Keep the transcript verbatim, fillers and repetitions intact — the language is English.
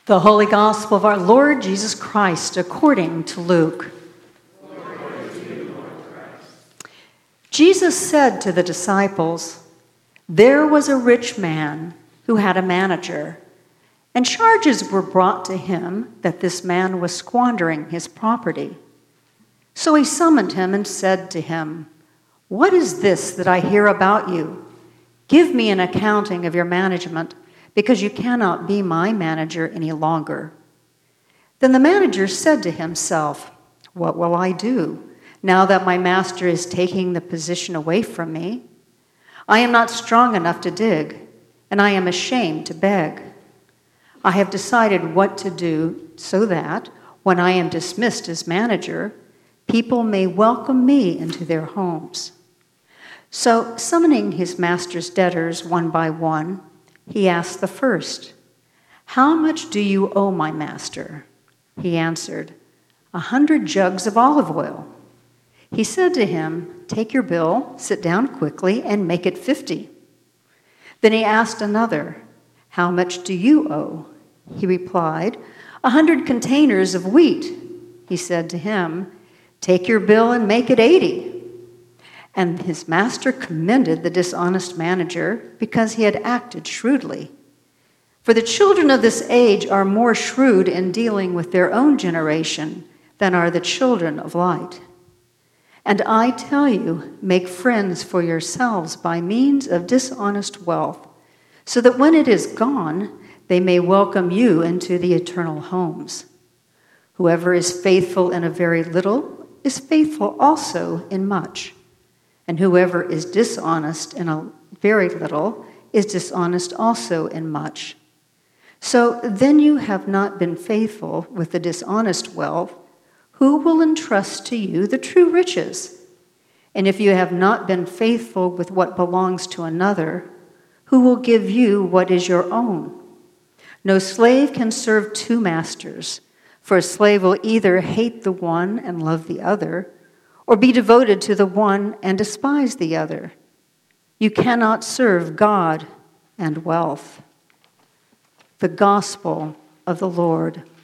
The Holy Gospel of our Lord Jesus Christ according to Luke. Glory to you, Lord Christ. Jesus said to the disciples, "There was a rich man who had a manager, and charges were brought to him that this man was squandering his property. So he summoned him and said to him, 'What is this that I hear about you? Give me an accounting of your management, because you cannot be my manager any longer.' Then the manager said to himself, 'What will I do now that my master is taking the position away from me? I am not strong enough to dig, and I am ashamed to beg. I have decided what to do so that, when I am dismissed as manager, people may welcome me into their homes.' So, summoning his master's debtors one by one, he asked the first, 'How much do you owe my master?' He answered, "A hundred jugs of olive oil." He said to him, "Take your bill, sit down quickly, and make it fifty." Then he asked another, "How much do you owe?" He replied, "A hundred containers of wheat." He said to him, "Take your bill and make it eighty." And his master commended the dishonest manager because he had acted shrewdly. For the children of this age are more shrewd in dealing with their own generation than are the children of light. And I tell you, make friends for yourselves by means of dishonest wealth, so that when it is gone, they may welcome you into the eternal homes. Whoever is faithful in a very little is faithful also in much. And whoever is dishonest in a very little is dishonest also in much. So then you have not been faithful with the dishonest wealth. Who will entrust to you the true riches? And if you have not been faithful with what belongs to another, who will give you what is your own? No slave can serve two masters, for a slave will either hate the one and love the other, or be devoted to the one and despise the other. You cannot serve God and wealth." The Gospel of the Lord.